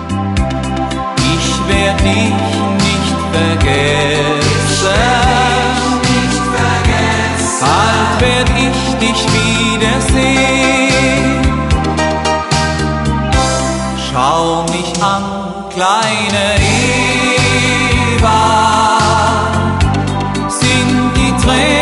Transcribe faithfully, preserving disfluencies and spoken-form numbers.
Ich werd dich nicht vergessen, bald werd ich dich wiedersehen. Schau mich an, kleine Eva, sind die Tränen